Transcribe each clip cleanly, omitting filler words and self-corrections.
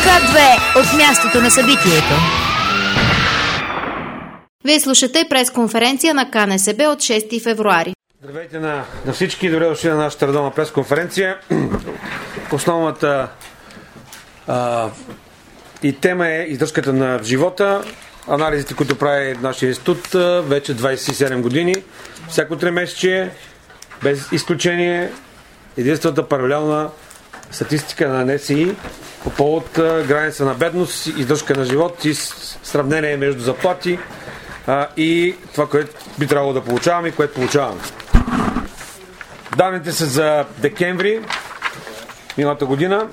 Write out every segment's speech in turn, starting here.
Х2 от мястото на събитието. Вие слушате пресконференция на КНСБ от 6 февруари. Здравейте на всички, добре дошли на нашата редовна пресконференция. Основната и тема е издръжката на живота. Анализите, които прави нашия институт вече 27 години. Всяко 3 месече, без изключение, единствената паралелна статистика на НСИ по повод граница на бедност, издръжка на живот и сравнение между заплати и това, което би трябвало да получаваме и което получаваме. Данните са за декември миналата година,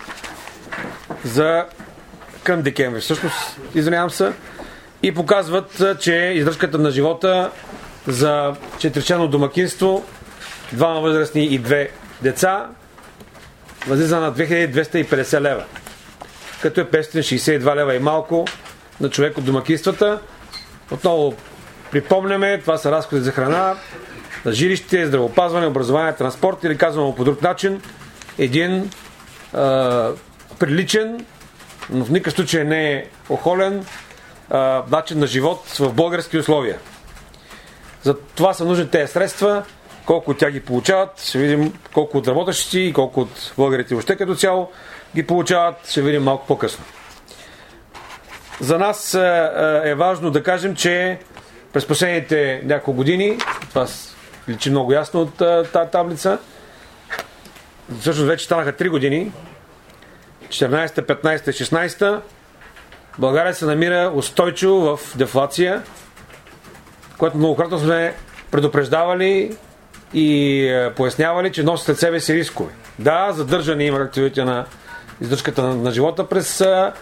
към декември всъщност, извинявам се, и показват, че издръжката на живота за 4-членно домакинство, 2 възрастни и 2 деца, възлиза на 2250 лева, като е 562 лева и малко на човек от домакинствата. Отново припомняме, това са разходи за храна, за жилище, здравеопазване, образование, транспорт, или казваме по друг начин, един приличен, но в никакъв случай не е охолен начин на живот в български условия. За това са нужни тези средства. Колко от тях ги получават, ще видим колко от работещите и колко от българите въобще като цяло ги получават, ще видим малко по-късно. За нас е важно да кажем, че през последните няколко години, това личи много ясно от тази таблица, всъщност вече станаха 3 години, 14-та, 15-та и 16-та, България се намира устойчиво в дефлация, което многократно сме предупреждавали и пояснявали, че носи след себе си рискове. Да, задържане има активите на издръжката на живота през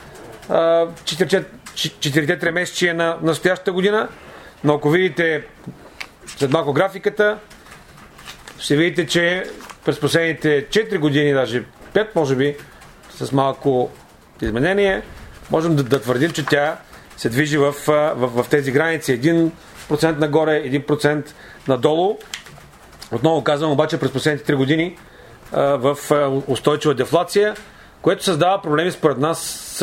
4-те месечия на настоящата година, но ако видите след малко графиката, ще видите, че през последните 4 години, даже 5 може би, с малко изменение, можем да твърдим, че тя се движи в тези граници. 1% нагоре, 1% надолу. Отново казвам, обаче през последните 3 години в устойчива дефлация, което създава проблеми според нас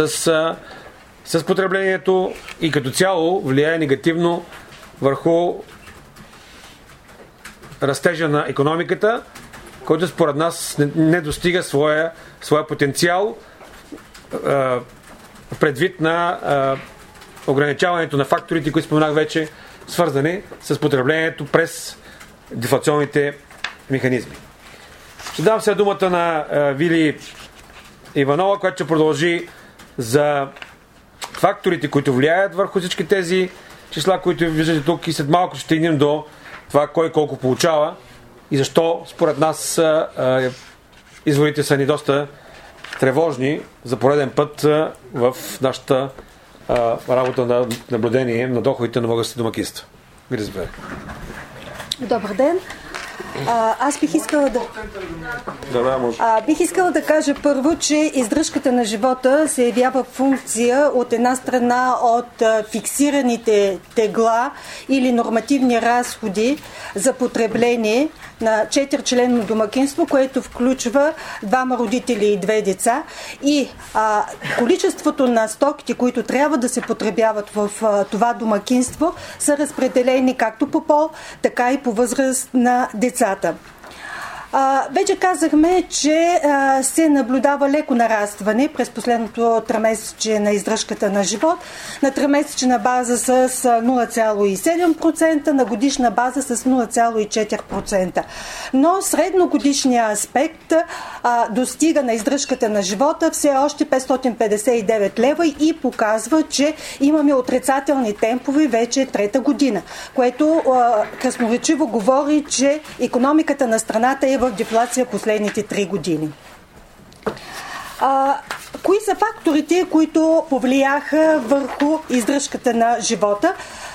с потреблението и като цяло влияе негативно върху растежа на икономиката, който според нас не достига своя потенциал предвид на ограничаването на факторите, които споменах вече, свързани с потреблението през дефлационните механизми. Ще дам сега думата на Вили Иванова, която ще продължи за факторите, които влияят върху всички тези числа, които виждате тук, и след малко ще стигнем до това кой колко получава и защо според нас изводите са ни доста тревожни за пореден път в нашата работа на наблюдение на доходите на българските домакинства. Добър ден. Аз бих искала бих искала да кажа първо, че издръжката на живота се явява функция от една страна от фиксираните тегла или нормативни разходи за потребление на 4-членно домакинство, което включва 2 родители и 2 деца, и количеството на стоките, които трябва да се потребяват в това домакинство, са разпределени както по пол, така и по възраст на децата. Вече казахме, че се наблюдава леко нарастване през последното тримесечие на издръжката на живот, на тримесечна база с 0,7%, на годишна база с 0,4%. Но средногодишният аспект достига на издръжката на живота все още 559 лева и показва, че имаме отрицателни темпове вече 3-та година, което красноречиво говори, че икономиката на страната е в дефлация последните 3 години. Кои са факторите, които повлияха върху издръжката на живота?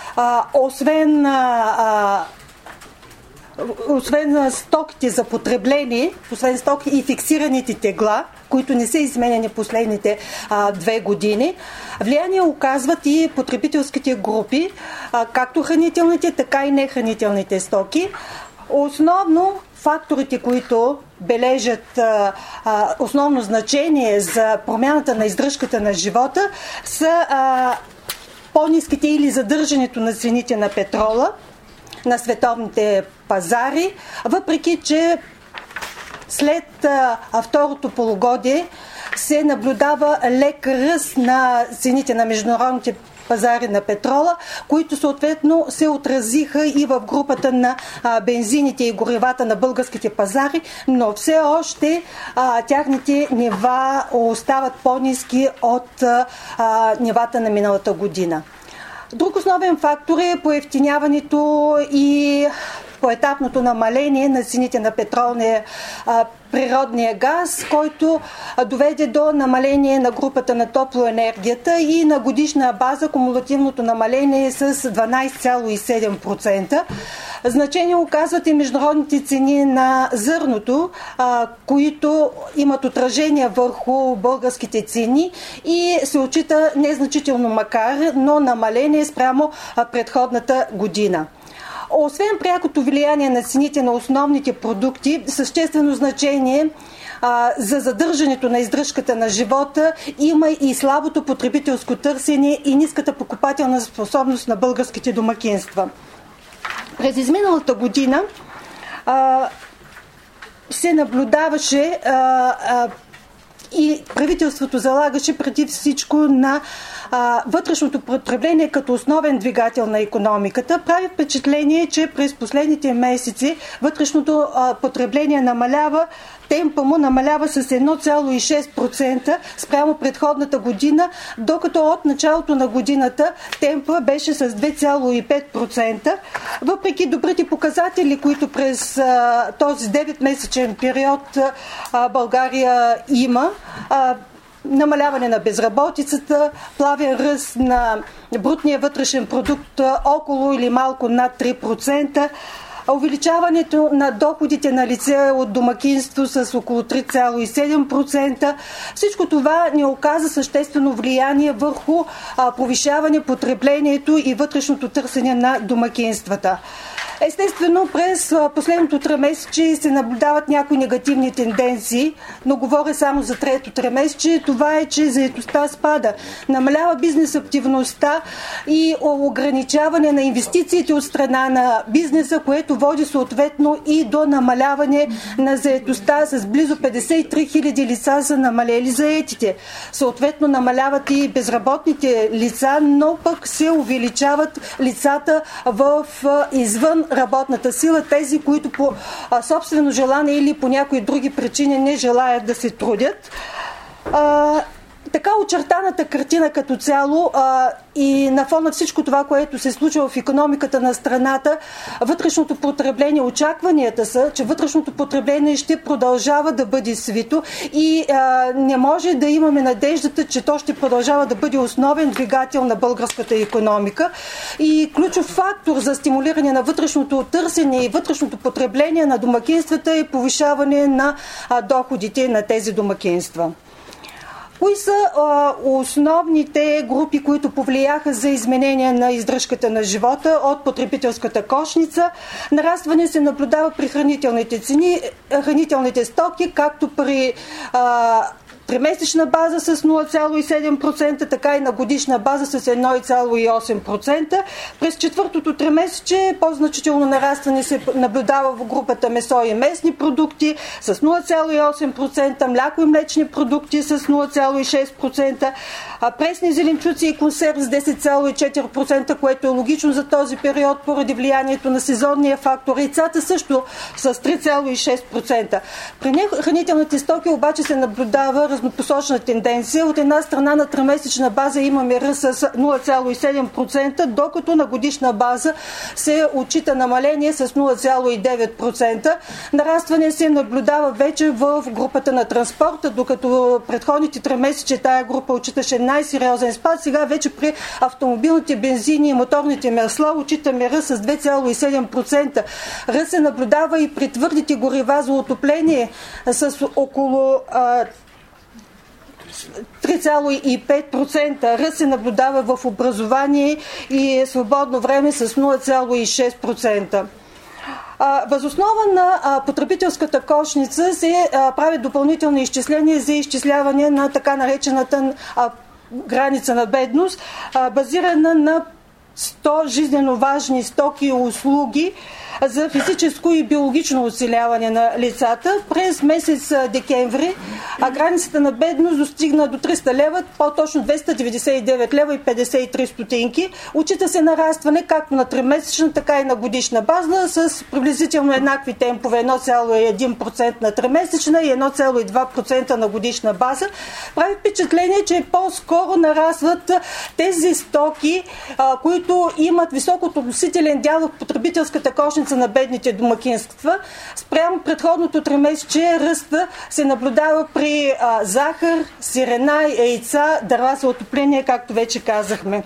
Освен стоките за потребление, освен стоки и фиксираните тегла, които не са изменени последните 2 години, влияние оказват и потребителските групи, както хранителните, така и нехранителните стоки. Основно факторите, които бележат основно значение за промяната на издръжката на живота, са по-ниските или задържането на цените на петрола на световните пазари, въпреки че след второто полугодие се наблюдава лек ръст на цените на международните пазари на петрола, които съответно се отразиха и в групата на бензините и горивата на българските пазари, но все още тяхните нива остават по-ниски от нивата на миналата година. Друг основен фактор е поевтиняването и поетапното намаление на цените на петролния природния газ, който доведе до намаление на групата на топлоенергията и на годишна база кумулативното намаление с 12,7%. Значение оказват и международните цени на зърното, които имат отражение върху българските цени и се отчита незначително макар, но намаление спрямо предходната година. Освен прякото влияние на цените на основните продукти, съществено значение за задържането на издръжката на живота има и слабото потребителско търсене и ниската покупателна способност на българските домакинства. През изминалата година се наблюдаваше и правителството залагаше преди всичко на вътрешното потребление като основен двигател на икономиката. Прави впечатление, че през последните месеци вътрешното потребление намалява, темпа му намалява с 1,6% спрямо предходната година, докато от началото на годината темпа беше с 2,5%. Въпреки добрите показатели, които през този 9-месечен период България има, намаляване на безработицата, плавен ръст на брутния вътрешен продукт около или малко над 3%, увеличаването на доходите на лице от домакинство с около 3,7%. Всичко това не оказа съществено влияние върху повишаване потреблението и вътрешното търсене на домакинствата. Естествено, през последното тримесечие се наблюдават някои негативни тенденции, но говоря само за трето тримесечие. Това е, че заетостта спада. Намалява бизнес активността и ограничаване на инвестициите от страна на бизнеса, което води съответно и до намаляване на заетостта. С близо 53 000 лица са намалели заетите. Съответно намаляват и безработните лица, но пък се увеличават лицата в извън работната сила, тези, които по собствено желание или по някои други причини не желаят да се трудят. Така очертаната картина като цяло и на фона всичко това, което се случва в икономиката на страната, вътрешното потребление, очакванията са, че вътрешното потребление ще продължава да бъде свито и не може да имаме надеждата, че то ще продължава да бъде основен двигател на българската икономика. И ключов фактор за стимулиране на вътрешното търсене и вътрешното потребление на домакинствата е повишаване на доходите на тези домакинства. Кои са основните групи, които повлияха за изменение на издръжката на живота от потребителската кошница? Нарастване се наблюдава при хранителните цени, хранителните стоки, както при тримесечна база с 0,7%, така и на годишна база с 1,8%. През четвъртото тримесечие по-значително нарастване се наблюдава в групата месо и месни продукти с 0,8%, мляко и млечни продукти с 0,6%, пресни зеленчуци и консерв с 10,4%, което е логично за този период поради влиянието на сезонния фактор. Яйцата също с 3,6%. При хранителните стоки обаче се наблюдава разнопосочна тенденция. От една страна на тримесечна база имаме ръст с 0,7%, докато на годишна база се отчита намаление с 0,9%. Нарастване се наблюдава вече в групата на транспорта, докато предходните тримесечия тая група отчиташе най-сериозен спад. Сега вече при автомобилните бензини и моторните масла отчитаме ръст с 2,7%. Ръст се наблюдава и при твърдите горива за отопление с около 3,5%. Ръст се наблюдава в образование и свободно време с 0,6%. Въз основа на потребителската кошница се правят допълнителни изчисления за изчисляване на така наречената граница на бедност, базирана на 100 жизненно важни стоки и услуги за физическо и биологично оцеляване на лицата. През месец декември границата на бедност достигна до 300 лева, по-точно 299 лева и 53 стотинки. Отчита се нарастване както на тримесечна, така и на годишна база с приблизително еднакви темпове 1,1% на тримесечна и 1,2% на годишна база. Прави впечатление, че по-скоро нарастват тези стоки, които имат висок относителен дял в потребителската кошница на бедните домакинства. Спрямо предходното тримесечие ръста се наблюдава при захар, сирена, яйца, дърва за отопление, както вече казахме.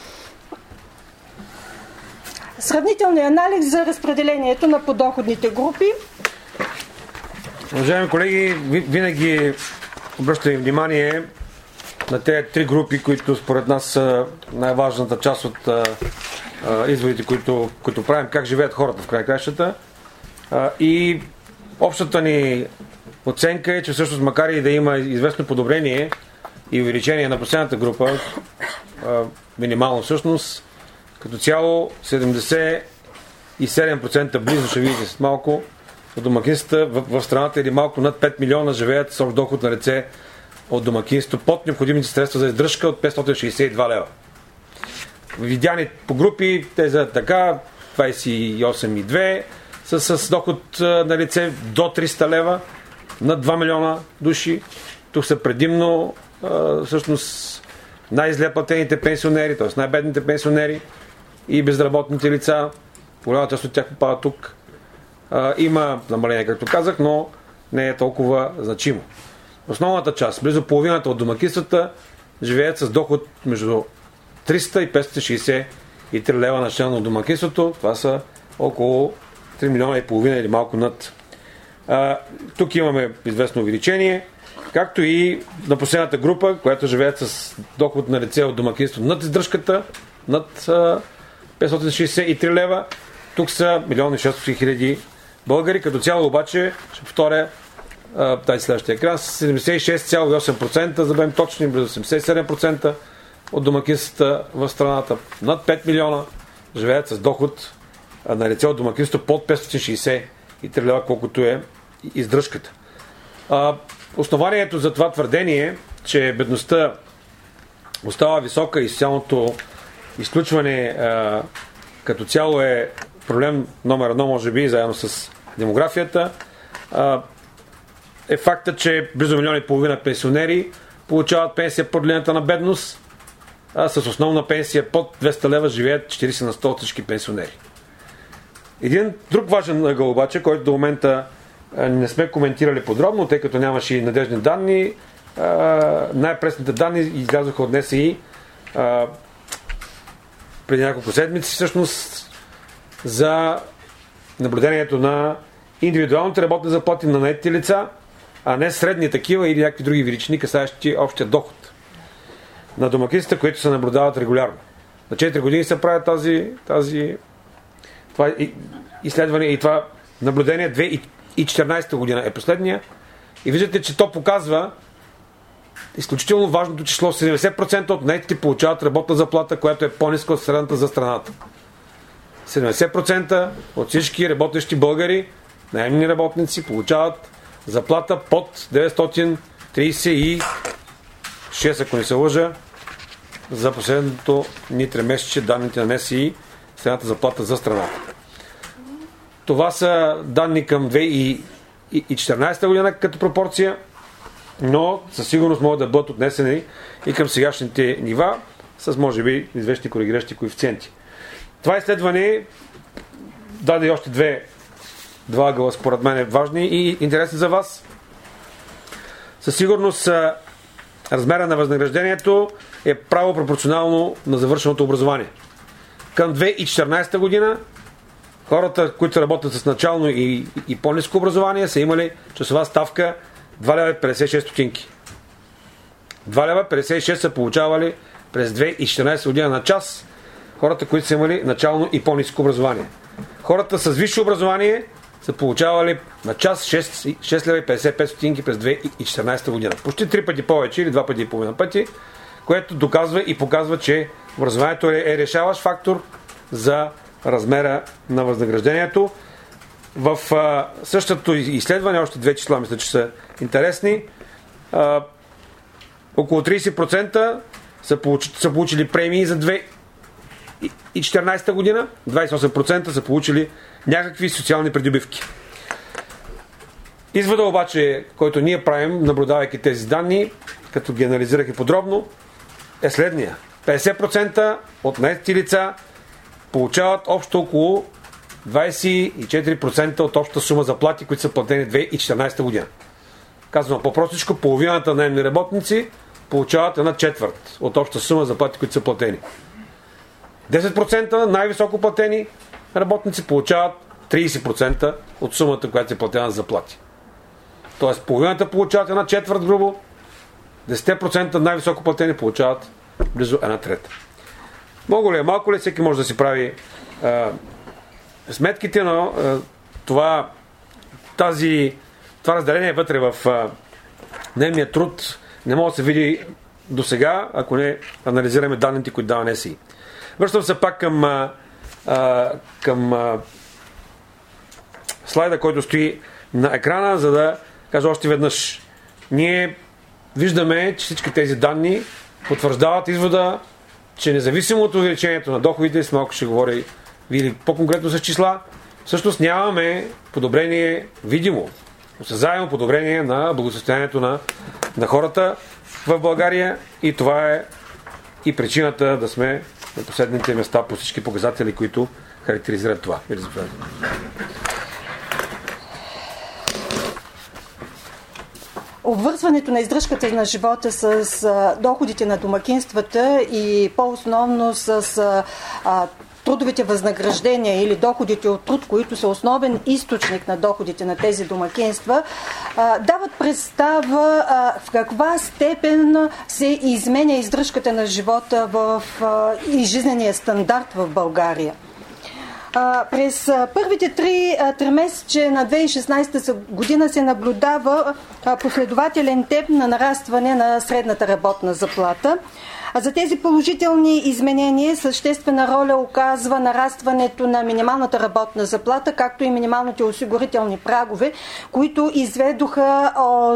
Сравнителният анализ за разпределението на подоходните групи. Уважаеми колеги, винаги обръщаме внимание на тези три групи, които според нас са най-важната част от изводите, които правим, как живеят хората в край кращата. И общата ни оценка е, че всъщност макар и да има известно подобрение и увеличение на последната група, минимално всъщност, като цяло 77% близо, ще видите след малко, от домакинствата в страната или малко над 5 милиона живеят с общ доход на лице от домакинство под необходимите средства за издръжка от 562 лева. Видяни по групи, те са така 28,2 са с доход на лице до 300 лева, над 2 милиона души. Тук са предимно всъщност най-зле платените пенсионери, т.е. най-бедните пенсионери и безработните лица. Голяма част от тях попада тук. Има намаление, както казах, но не е толкова значимо. Основната част, близо половината от домакинствата, живеят с доход между 300 и 563 лева на член от домакинството. Това са около 3 милиона и половина или малко над. Тук имаме известно увеличение, както и на последната група, която живеят с доход на лице от домакинство над издръжката, над 563 лева. Тук са 1 600 000 българи. Като цяло обаче, ще повторя тази следващия екран, 76,8%, за да бъдем точни, близо 87% от домакинствата в страната, над 5 милиона, живеят с доход на лице от домакинство под 563 лева, колкото е издръжката. Основанието за това твърдение, че бедността остава висока и социалното изключване като цяло е проблем номер 1, може би, заедно с демографията, е факта, че близо 1,5 милиона пенсионери получават пенсия под линията на бедност, а с основна пенсия под 200 лева живеят 40 на 100 от всички пенсионери. Един друг важен ъгъл обаче, който до момента не сме коментирали подробно, тъй като нямаше и надежни данни, най-пресните данни излязоха от НСИ преди няколко седмици всъщност за наблюдението на индивидуалните работни заплати на наетите лица, а не средни такива или някакви други величини, касаещи общия доход на домакинствата, които се наблюдават регулярно. На 4 години се прави това изследване и това наблюдение. 2014 година е последния и виждате, че то показва изключително важното число. 70% от наетите получават работна заплата, която е по-ниска от средната за страната. 70% от всички работещи българи, наемни работници, получават заплата под 936, ако не се лъжа, за последното ни тримесечие данните на НСИ, средната заплата за страната. Това са данни към 2014 година като пропорция, но със сигурност могат да бъдат отнесени и към сегашните нива с, може би, известни коригиращи коефициенти. Това изследване даде и още два ъгъла, според мен, важни и интересни за вас. Със сигурност размера на възнаграждението е право пропорционално на завършеното образование. Към 2014 година хората, които работят с начално и по-ниско образование, са имали часова ставка 2,56 стотинки. 2,56 са получавали през 2014 година на час хората, които са имали начално и по-ниско образование. Хората с висше образование са получавали на час 6 лева и 55 стотинки през 2014 година. Почти 3 пъти повече или 2 пъти и половина пъти, което доказва и показва, че образованието е решаващ фактор за размера на възнаграждението. В същото изследване, още 2 числа мисля, че са интересни, около 30% са получили премии за 2014 година, 28% са получили някакви социални придобивки. Извода обаче, който ние правим, наблюдавайки тези данни, като ги анализирахме подробно, е следния. 50% от наетите лица получават общо около 24% от общата сума заплати, които са платени 2014 година. Казвам по-простичко, половината наемни работници получават 1/4 от общата сума заплати, които са платени. 10% най-високо платени работници получават 30% от сумата, която е платена за заплати. Тоест половината получават 1/4 грубо, 10% най-високо платени получават близо 1/3. Много ли е, малко ли, всеки може да си прави сметките, но това разделение вътре в дневния труд не може да се види до сега, ако не анализираме данните, които дава НСИ. Връщам се пак към слайда, който стои на екрана, за да кажа още веднъж. Ние виждаме, че всички тези данни потвърждават извода, че независимо от увеличението на доходите, с малко ще говоря или по-конкретно с числа, всъщност нямаме подобрение видимо, осезаемо подобрение на благосъстоянието на хората в България, и това е и причината да сме на последните места по всички показатели, които характеризират това. Обвързването на издръжката на живота с доходите на домакинствата и по-основно с трудовите възнаграждения или доходите от труд, които са основен източник на доходите на тези домакинства, дават представа в каква степен се изменя издръжката на живота и жизнения стандарт в България. През първите 3 тримесечия на 2016 година се наблюдава последователен темп на нарастване на средната работна заплата. За тези положителни изменения съществена роля оказва нарастването на минималната работна заплата, както и минималните осигурителни прагове, които изведоха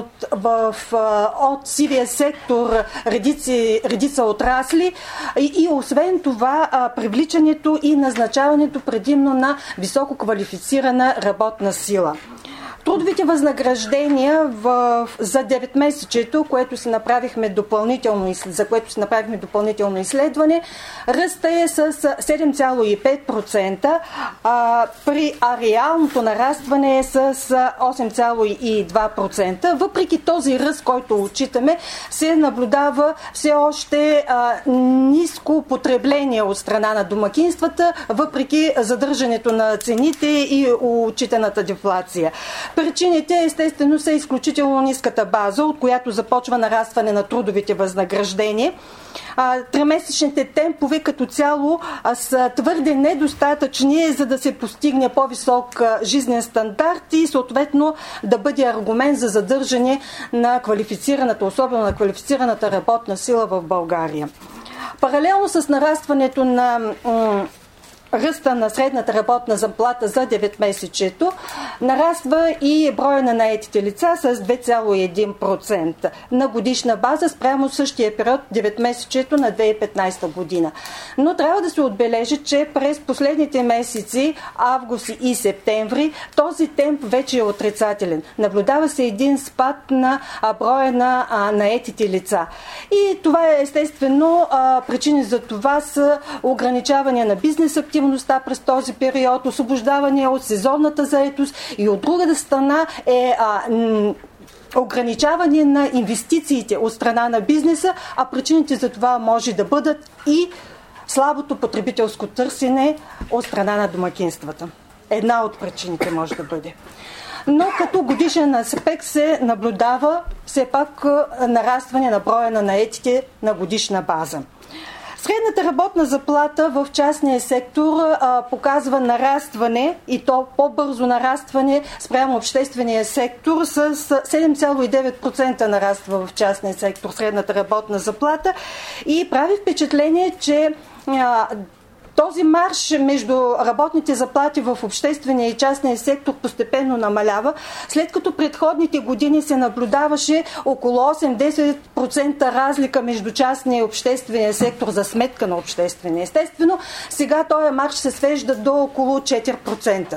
от сивия сектор редица отрасли и освен това привличането и назначаването предимно на високо квалифицирана работна сила. Трудовите възнаграждения за 9-месечието, за което си направихме допълнително изследване, ръста е с 7,5%, при реалното нарастване е с 8,2%. Въпреки този ръст, който отчитаме, се наблюдава все още ниско потребление от страна на домакинствата, въпреки задържането на цените и отчитаната дефлация. Причините, естествено, са изключително ниската база, от която започва нарастване на трудовите възнаграждения. Тримесечните темпове като цяло са твърде недостатъчни, за да се постигне по-висок жизнен стандарт и съответно да бъде аргумент за задържане на квалифицираната, особено на квалифицираната работна сила в България. Паралелно с нарастването на ръста на средната работна заплата за 9-месечието, нараства и броя на наетите лица с 2,1% на годишна база спрямо същия период 9-месечието на 2015 година. Но трябва да се отбележи, че през последните месеци, август и септември, този темп вече е отрицателен. Наблюдава се един спад на броя на наетите лица. И това е естествено, причини за това са ограничаване на бизнес активността през този период, освобождаване от сезонната заетост и от другата страна е ограничаване на инвестициите от страна на бизнеса, а причините за това може да бъдат и слабото потребителско търсене от страна на домакинствата. Една от причините може да бъде. Но като годишен аспект се наблюдава все пак нарастване на броя на наетите на годишна база. Средната работна заплата в частния сектор показва нарастване, и то по-бързо нарастване спрямо обществения сектор, с 7,9% нараства в частния сектор средната работна заплата, и прави впечатление, че този марш между работните заплати в обществения и частния сектор постепенно намалява, след като предходните години се наблюдаваше около 8-10% разлика между частния и обществения сектор за сметка на обществения. Естествено, сега този марш се свежда до около 4%.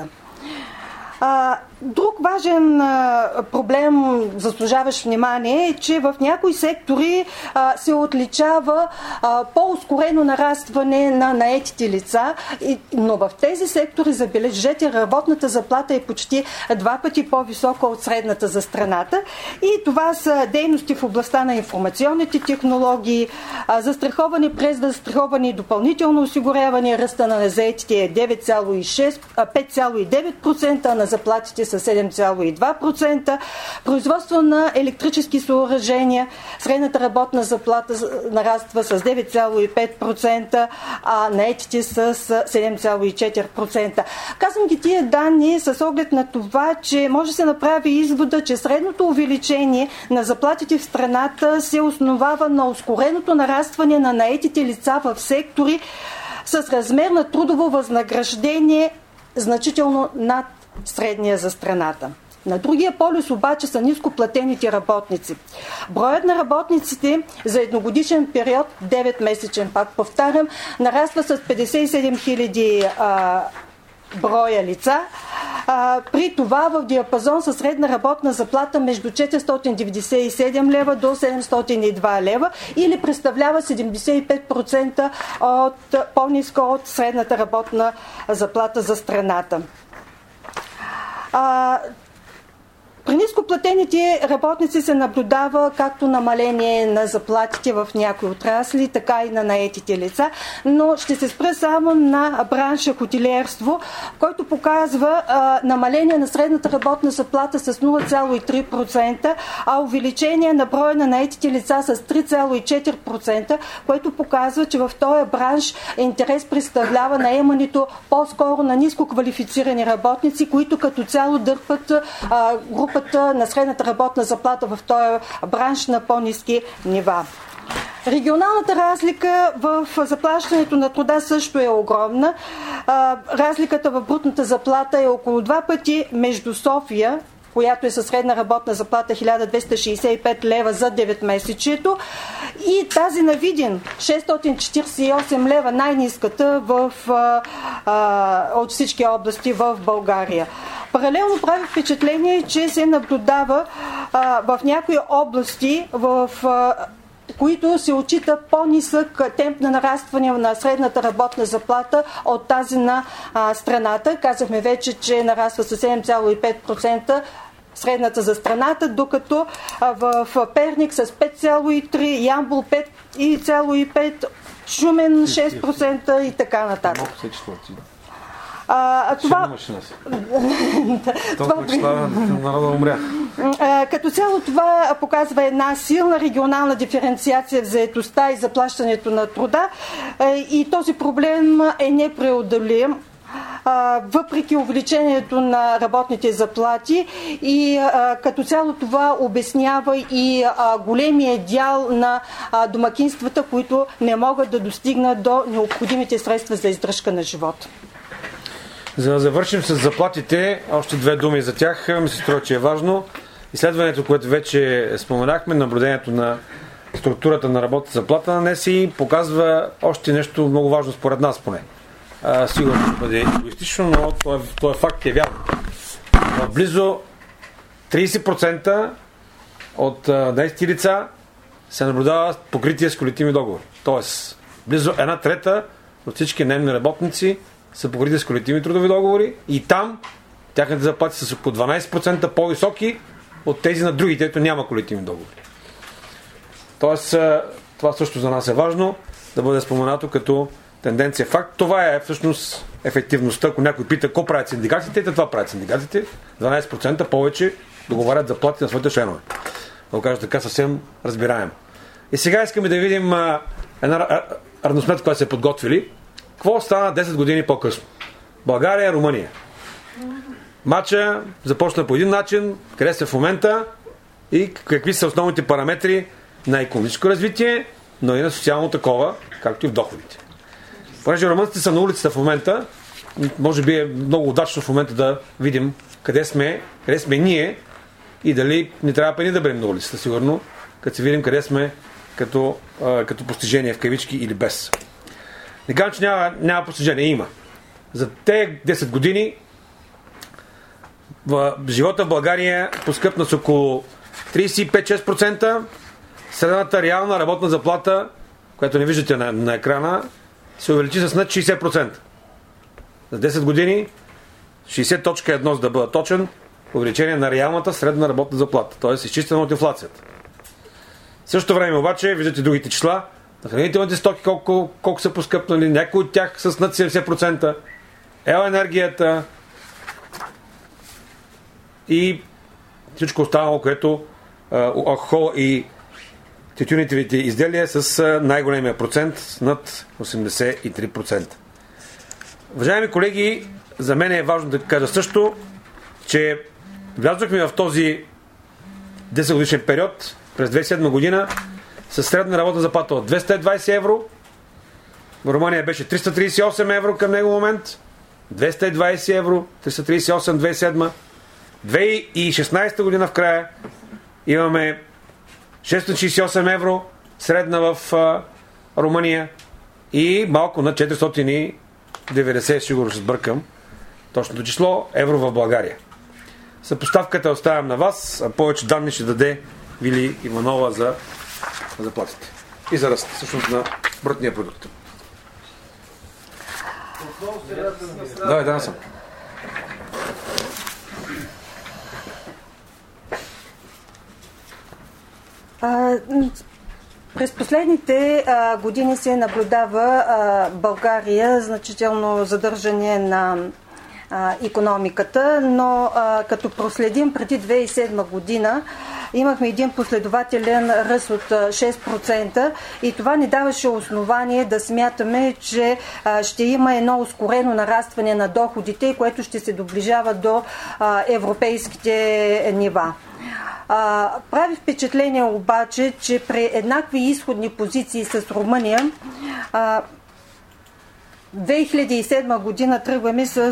Друг важен проблем, заслужаващ внимание, е, че в някои сектори се отличава по-ускорено нарастване на наетите лица, но в тези сектори, забележете, работната заплата е почти 2 пъти по-висока от средната за страната, и това са дейности в областта на информационните технологии, застраховане, презастраховане и допълнително осигуряване. Ръста на заетите е 5,9%, а на заплатите с 7,2%. Производство на електрически съоръжения, средната работна заплата нараства с 9,5%, а наетите с 7,4%. Казвам ги тия данни с оглед на това, че може да се направи извода, че средното увеличение на заплатите в страната се основава на ускореното нарастване на наетите лица в сектори с размер на трудово възнаграждение значително над средния за страната. На другия полюс обаче са нископлатените работници. Броят на работниците за едногодишен период, 9-месечен, пак повтарям, нараства с 57 000 броя лица. При това в диапазон със средна работна заплата между 497 лева до 702 лева, или представлява 75% по-ниска от средната работна заплата за страната. При нископлатените работници се наблюдава както намаление на заплатите в някои отрасли, така и на наетите лица, но ще се спра само на бранша хотелиерство, който показва намаление на средната работна заплата с 0,3%, а увеличение на броя на наетите лица с 3,4%, което показва, че в този бранш интерес представлява наемането по-скоро на ниско квалифицирани работници, които като цяло дърпат групата на средната работна заплата в този бранш на по-ниски нива. Регионалната разлика в заплащането на труда също е огромна. Разликата в брутната заплата е около 2 пъти между София, която е със средна работна заплата 1265 лева за 9-месечието, и тази на Видин 648 лева, най-ниската от всички области в България. Паралелно прави впечатление, че се наблюдава в някои области, в които се отчита по-нисък темп на нарастване на средната работна заплата от тази на страната. Казахме вече, че нараства с 7,5% средната за страната, докато в Перник с 5,3%, Ямбол 5,5%, Шумен 6% и така нататък. Като цяло това показва една силна регионална диференциация в заетостта и заплащането на труда, и този проблем е непреодолим въпреки увеличението на работните заплати, и като цяло това обяснява и големия дял на домакинствата, които не могат да достигнат до необходимите средства за издръжка на живот. За да завършим с заплатите, още 2 думи за тях, ми се струва, че е важно. Изследването, което вече споменахме, наблюдението на структурата на работната заплата на НСИ, показва още нещо много важно според нас поне. Сигурно ще бъде егоистично, но това факт е вярно. Близо 30% от наетите лица се наблюдава покритие с колективни договори. Тоест, близо 1/3 от всички наемни работници са покрити с колективни трудови договори, и там тяхните заплати са около 12% по-високи от тези на другите, ето няма колективни договори. Тоест, това също за нас е важно да бъде споменато като тенденция факт. Това е всъщност ефективността. Ако някой пита какво правят синдикатите, това правят синдикатите. 12% повече договарят заплати на своите членове. Да го кажа така съвсем разбираемо. И сега искаме да видим една равносметка, която са подготвили. Какво стана 10 години по-късно? България, Румъния. Матча започна по един начин, къде сте в момента и какви са основните параметри на икономическо развитие, но и на социално такова, както и в доходите. Понеже румънците са на улицата в момента, може би е много удачно в момента да видим къде сме ние и дали не трябва пени да бъдем на улицата, сигурно, като се видим къде сме като постижение в кавички или без. Не казвам, че няма постижение, има. За те 10 години живота в България поскъпна с около 35-6%, средната реална работна заплата, която не виждате на екрана, се увеличи с над 60%. За 10 години 60.1, за да бъда точен, увеличение на реалната средна работна заплата, т.е. изчистена от инфлацията. В същото време обаче, виждате другите числа, на хранителните стоки колко са поскъпнали, някои от тях с над 70%, енергията и всичко останало, което алкохол и тютюневите изделия с най-големия процент, над 83%. Уважаеми колеги, за мен е важно да кажа също, че влязохме в този 10 годишен период през 2007 година с средна работна заплата от 220 евро. В Румъния беше 338 евро към него момент. 220 евро, 338 2007. 2016 година в края имаме 668 евро средна в Румъния и малко на 490, сигурно се сбъркам точното число, евро в България. Съпоставката оставям на вас, а повече данни ще даде Вили Иванова за заплатите и за ръст, всъщност на брутния продукт. Да съм. През последните години се наблюдава България значително задържане на икономиката, но като проследим преди 2007 година имахме един последователен ръст от 6% и това ни даваше основание да смятаме, че ще има едно ускорено нарастване на доходите, което ще се доближава до европейските нива. Прави впечатление обаче, че при еднакви изходни позиции с Румъния 2007 година тръгваме с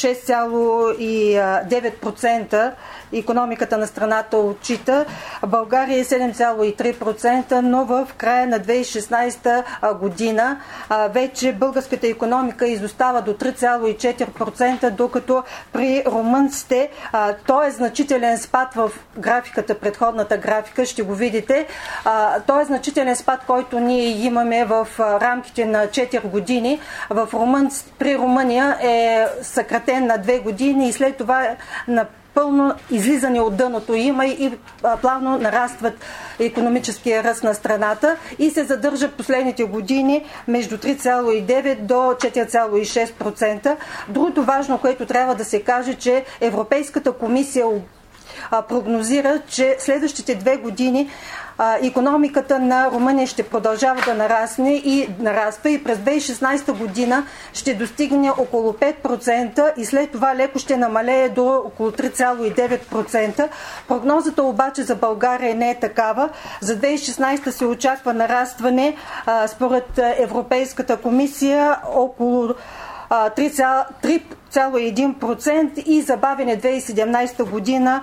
6,9%. Икономиката на страната отчита. България е 7,3%, но в края на 2016 година вече българската икономика изостава до 3,4%, докато при румънците то е значителен спад в графиката, предходната графика, ще го видите. То е значителен спад, който ние имаме в рамките на 4 години. При Румъния е съкратен на 2 години и след това на пълно излизане от дъното има и плавно нарастват икономическия ръст на страната и се задържа последните години между 3,9 до 4,6%. Другото важно, което трябва да се каже, че Европейската комисия прогнозира, че следващите 2 години икономиката на Румъния ще продължава да нарасне и нараства и през 2016 година ще достигне около 5% и след това леко ще намалее до около 3,9%. Прогнозата обаче за България не е такава. За 2016 се очаква нарастване според Европейската комисия около 3,1% и забавене 2017 година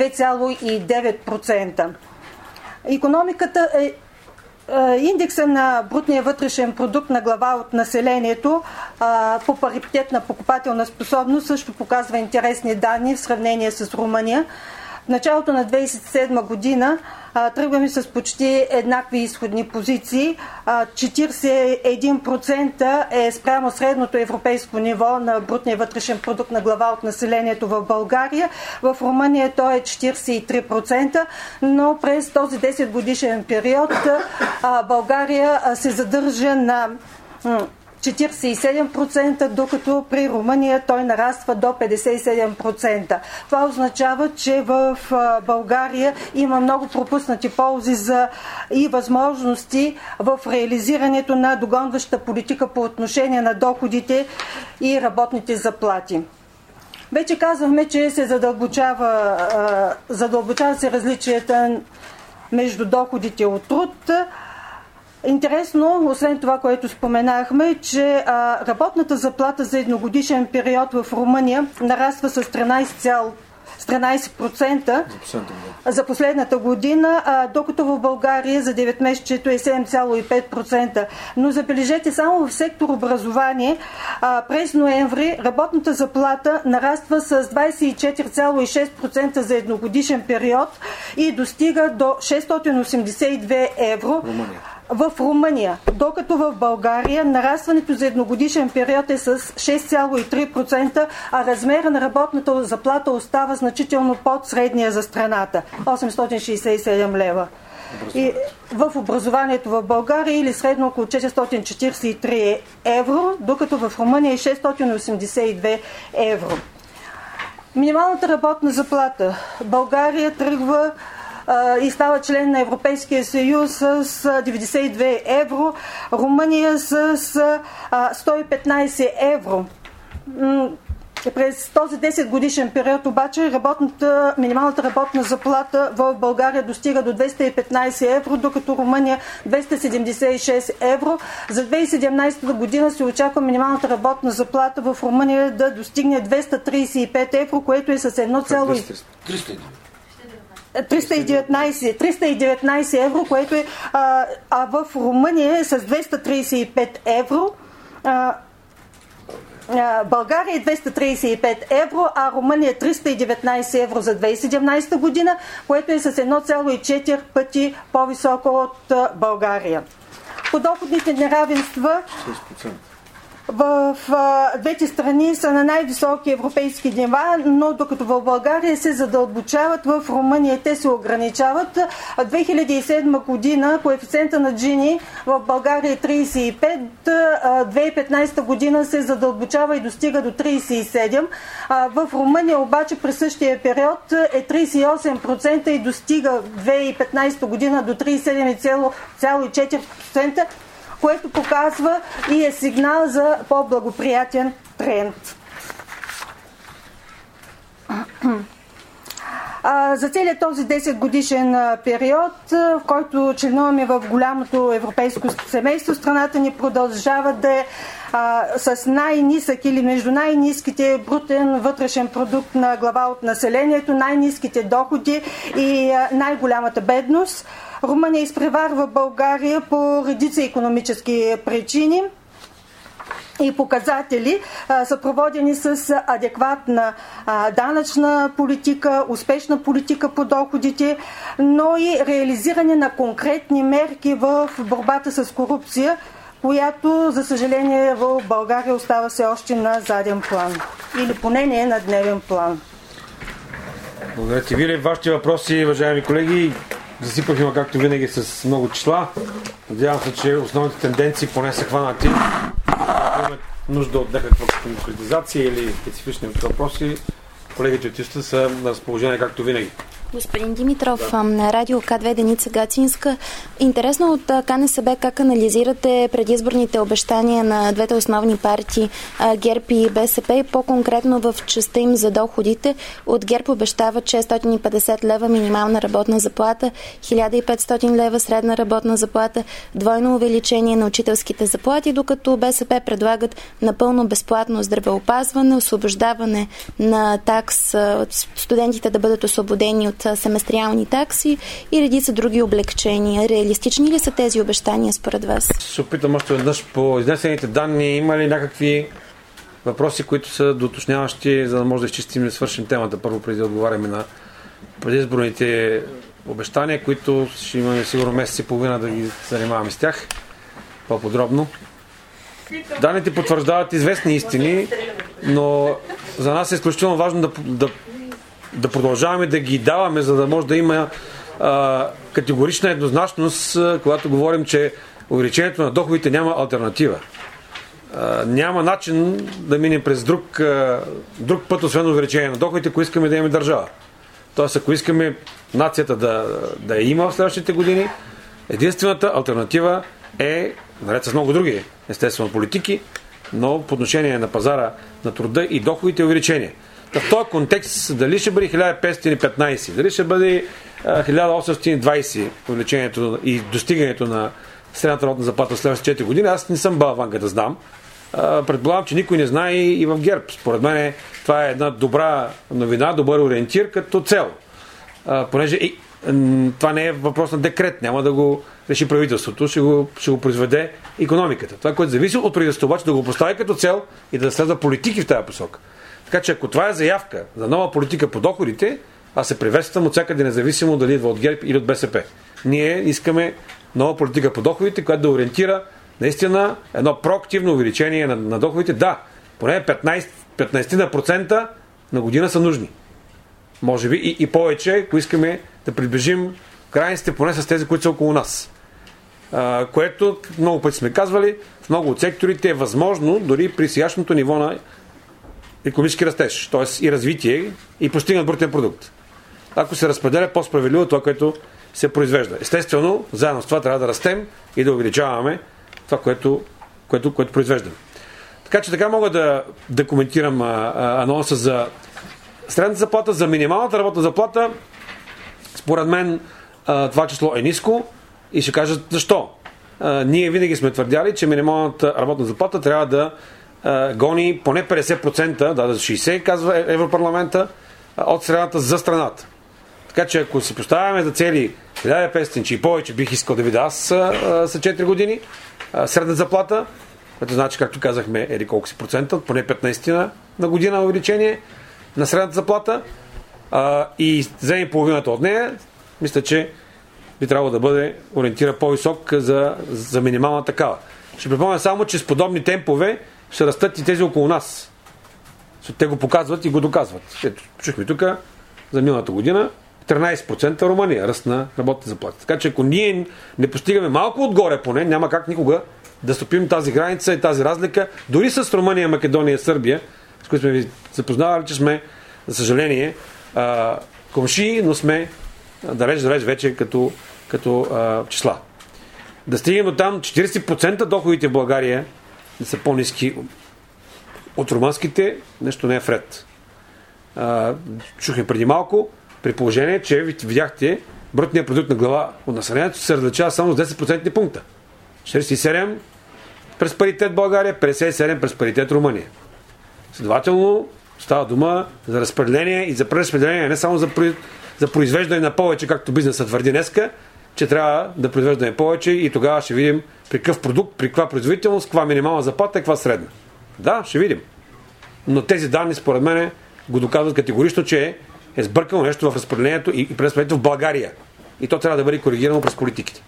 2,9%. Икономиката е индекса на брутния вътрешен продукт на глава от населението по паритетна покупателна способност също показва интересни данни в сравнение с Румъния. В началото на 2007 година тръгваме с почти еднакви изходни позиции. 41% е спрямо средното европейско ниво на брутния вътрешен продукт на глава от населението в България. В Румъния то е 43%, но през този 10 годишен период България се задържа на 47%, докато при Румъния той нараства до 57%. Това означава, че в България има много пропуснати ползи и възможности в реализирането на догонваща политика по отношение на доходите и работните заплати. Вече казваме, че се задълбочават се различията между доходите от труд. Интересно, освен това, което споменахме, че работната заплата за едногодишен период в Румъния нараства с 13% за последната година, докато в България за 9-месечието е 7,5%. Но забележете, само в сектор образование през ноември работната заплата нараства с 24,6% за едногодишен период и достига до 682 евро. В Румъния, докато в България нарастването за едногодишен период е с 6,3%, а размера на работната заплата остава значително под средния за страната – 867 лева. И в образованието в България или средно около 443 евро, докато в Румъния е 682 евро. Минималната работна заплата. България тръгва и става член на Европейския съюз с 92 евро, Румъния с 115 евро. През този 10 годишен период обаче минималната работна заплата в България достига до 215 евро, докато Румъния 276 евро. За 2017 година се очаква минималната работна заплата в Румъния да достигне 235 евро, което е с 319 евро, което е, в Румъния е с 235 евро. България е 235 евро, а Румъния е 319 евро за 2017 година, което е с 1,4 пъти по-високо от България. Подоходните неравенства в двете страни са на най-високи европейски нива, но докато в България се задълбочават, в Румъния те се ограничават. В 2007 година коефициента на Джини в България е 35, 2015 година се задълбочава и достига до 37. В Румъния обаче през същия период е 38% и достига 2015 година до 37,4%, което показва и е сигнал за по-благоприятен тренд. За целият този 10 годишен период, в който членуваме в голямото европейско семейство, страната ни продължава да е с най-нисък или между най-ниските брутен вътрешен продукт на глава от населението, най-ниските доходи и най-голямата бедност. Румъния изпреварва България по редица икономически причини и показатели, съпроводени с адекватна данъчна политика, успешна политика по доходите, но и реализиране на конкретни мерки в борбата с корупция, която, за съжаление, в България остава все още на заден план. Или поне не е на дневен план. Благодаря ти, Вили. Вашите въпроси, уважаеми колеги, засипахме, както винаги, с много числа. Надявам се, че основните тенденции поне са хванати. Ако имаме нужда от някаква конкретизация или специфични въпроси, колегите от ИСТА са на разположение, както винаги. Господин Димитров, на радио К2 Деница Гацинска. Интересно от КНСБ как анализирате предизборните обещания на двете основни партии ГЕРБ и БСП и по-конкретно в частта им за доходите. От ГЕРБ обещават 650 лева минимална работна заплата, 1500 лева средна работна заплата, двойно увеличение на учителските заплати, докато БСП предлагат напълно безплатно здравеопазване, освобождаване на такс, студентите да бъдат освободени от семестриални такси и редица други облекчения. Реалистични ли са тези обещания според вас? Ще опитам още веднъж по изнесените данни. Има ли някакви въпроси, които са доточняващи, за да може да изчистим и да свършим темата първо, преди да отговаряме на предизборните обещания, които ще имаме сигурно месец и половина да ги занимаваме с тях по-подробно. Данните потвърждават известни истини, но за нас е изключително важно да продължаваме да ги даваме, за да може да има категорична еднозначност, когато говорим, че увеличението на доходите няма алтернатива. Няма начин да минем през друг път, освен увеличение на доходите, ако искаме да имаме държава. Тоест, ако искаме нацията да я има в следващите години, единствената алтернатива е, наред с много други, естествено, политики, но по отношение на пазара на труда и доходите увеличение. В този контекст, дали ще бъде 1515, дали ще бъде 1820 увеличението и достигането на средната работна заплата в следващите 4 години, аз не съм балаванка да знам. Предполагам, че никой не знае и в ГЕРБ. Според мен това е една добра новина, добър ориентир като цел. Понеже това не е въпрос на декрет, няма да го реши правителството, ще го произведе икономиката. Това, което зависи от правителството, обаче да го постави като цел и да следва политики в тази посока. Така че ако това е заявка за нова политика по доходите, аз се приветствам от всякъде, независимо дали идва от ГЕРБ или от БСП. Ние искаме нова политика по доходите, която да ориентира наистина едно проактивно увеличение на доходите. Да, поне 15% на година са нужни. Може би и повече, ако искаме да приближим границите поне с тези, които са около нас. Което, много пъти сме казвали, в много от секторите е възможно дори при сегашното ниво на икономически растеж, т.е. и развитие, и постигнат брутен продукт. Ако се разпределя по-справедливо това, което се произвежда. Естествено, заедно с това трябва да растем и да увеличаваме това, което произвеждаме. Така че така мога да коментирам анонса за средната заплата, за минималната работна заплата. Според мен това число е ниско и ще кажат защо. Ние винаги сме твърдяли, че минималната работна заплата трябва да гони поне 50%, да 60%, казва Европарламента, от средната за страната. Така че ако си поставяме за цели 1500, че и повече бих искал да видя аз са 4 години, средна заплата, което значи, както казахме, еди колко си процента, поне 15 на година увеличение на средната заплата и вземе половината от нея, мисля, че би трябвало да бъде ориентира по-висок за минимална такава. Ще припомня само, че с подобни темпове ще растат и тези около нас. Те го показват и го доказват. Ето, чухме тук за миналата година 13% Румъния ръст на работната заплата. Така че ако ние не постигаме малко отгоре поне, няма как никога да стопим тази граница и тази разлика, дори с Румъния, Македония и Сърбия, с които сме ви запознавали, че сме, за съжаление, комшии, но сме далеч вече като числа. Да стигнем до там 40% доходите в България да са по-ниски от румънските, нещо не е вред. Чухме преди малко, при положение, че видяхте брутният продукт на глава от населението се различава само с 10% пункта. 47 през паритет България, 57 през паритет Румъния. Следователно става дума за разпределение и за преразпределение, не само за произвеждане на повече, както бизнесът твърди днеска, че трябва да произвеждаме повече и тогава ще видим при какъв продукт, при каква производителност, каква минимална заплата и каква средна. Да, ще видим. Но тези данни, според мен, го доказват категорично, че е сбъркало нещо в разпределението и преразпределението в България. И то трябва да бъде коригирано през политиките.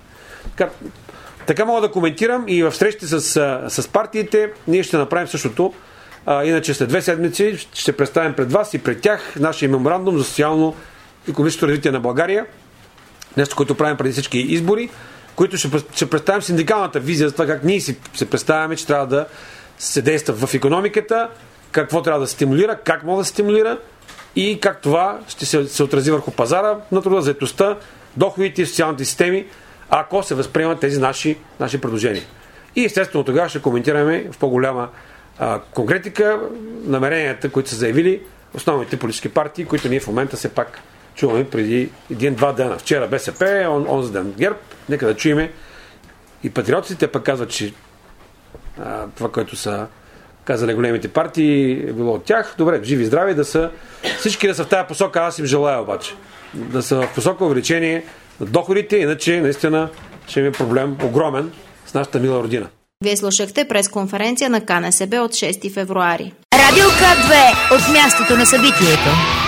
Така мога да коментирам и в срещите с партиите ние ще направим същото. Иначе след 2 седмици ще представим пред вас и пред тях нашия меморандум за социално и икономическо развитие на България. Нещо, което правим преди всички избори, които ще представим синдикалната визия за това как ние се представяме, че трябва да се действа в икономиката, какво трябва да се стимулира, как може да се стимулира и как това ще се отрази върху пазара на труда, заетостта, доходите и социалните системи, ако се възприемат тези наши предложения. И естествено тогава ще коментираме в по-голяма конкретика намеренията, които са заявили основните политически партии, които ние в момента все пак чуваме преди 1-2 дена. Вчера БСП, онзи ден ГЕРБ. Нека да чуеме и патриотите пък казват, че това, което са казали големите партии, е било от тях. Добре, живи и здрави, всички да са в тази посока, аз им желая обаче. Да са в посока увеличение на доходите, иначе наистина ще има проблем огромен с нашата мила родина. Вие слушахте пресконференция на КНСБ от 6 февруари. Радио К2 от мястото на събитието.